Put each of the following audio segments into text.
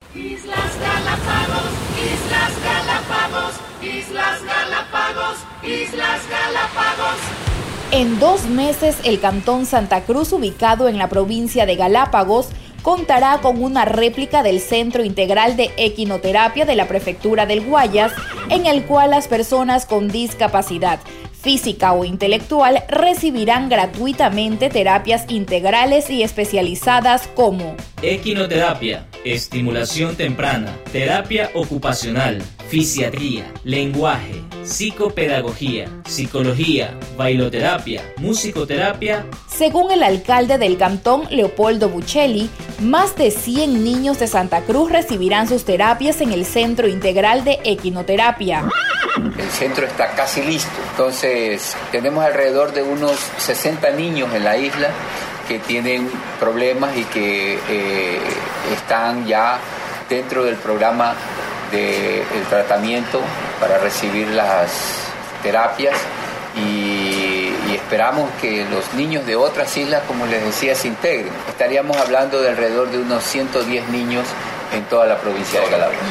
Islas Galápagos, Islas Galápagos, Islas Galápagos, Islas Galápagos. En 2 meses, el Cantón Santa Cruz, ubicado en la provincia de Galápagos, contará con una réplica del Centro Integral de Equinoterapia de la Prefectura del Guayas, en el cual las personas con discapacidad física o intelectual recibirán gratuitamente terapias integrales y especializadas como equinoterapia, estimulación temprana, terapia ocupacional, fisiatría, lenguaje, psicopedagogía, psicología, bailoterapia, musicoterapia. Según el alcalde del cantón, Leopoldo Buccelli, más de 100 niños de Santa Cruz recibirán sus terapias en el Centro Integral de Equinoterapia. El centro está casi listo, entonces tenemos alrededor de unos 60 niños en la isla que tienen problemas y que están ya dentro del programa del tratamiento para recibir las terapias y esperamos que los niños de otras islas, como les decía, se integren. Estaríamos hablando de alrededor de unos 110 niños en toda la provincia de Galápagos.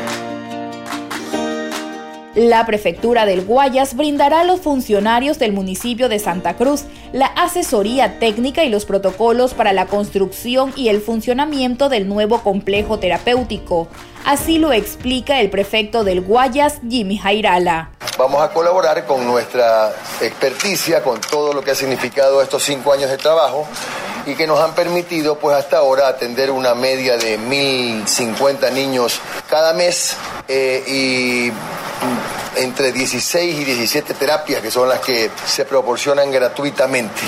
La Prefectura del Guayas brindará a los funcionarios del municipio de Santa Cruz la asesoría técnica y los protocolos para la construcción y el funcionamiento del nuevo complejo terapéutico. Así lo explica el prefecto del Guayas, Jimmy Jairala. Vamos a colaborar con nuestra experticia, con todo lo que ha significado estos 5 años de trabajo y que nos han permitido pues hasta ahora atender una media de 1.050 niños cada mes y entre 16 y 17 terapias que son las que se proporcionan gratuitamente.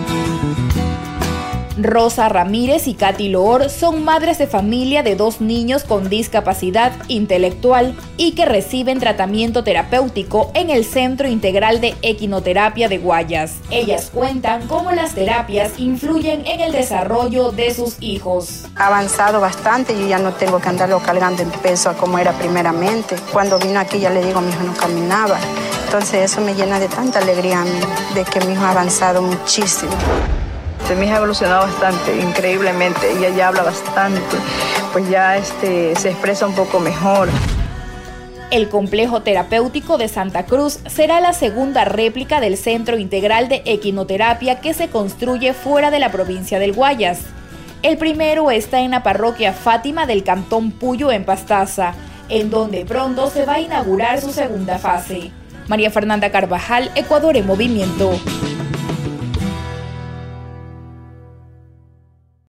Rosa Ramírez y Katy Loor son madres de familia de 2 niños con discapacidad intelectual y que reciben tratamiento terapéutico en el Centro Integral de Equinoterapia de Guayas. Ellas cuentan cómo las terapias influyen en el desarrollo de sus hijos. Ha avanzado bastante, yo ya no tengo que andarlo cargando en peso como era primeramente. Cuando vino aquí ya le digo, mi hijo no caminaba. Entonces eso me llena de tanta alegría a mí, de que mi hijo ha avanzado muchísimo. Mi hija ha evolucionado bastante, increíblemente. Ella ya habla bastante, pues ya se expresa un poco mejor. El complejo terapéutico de Santa Cruz será la segunda réplica del Centro Integral de Equinoterapia que se construye fuera de la provincia del Guayas. El primero está en la parroquia Fátima del Cantón Puyo en Pastaza, en donde pronto se va a inaugurar su segunda fase. María Fernanda Carvajal, Ecuador en Movimiento.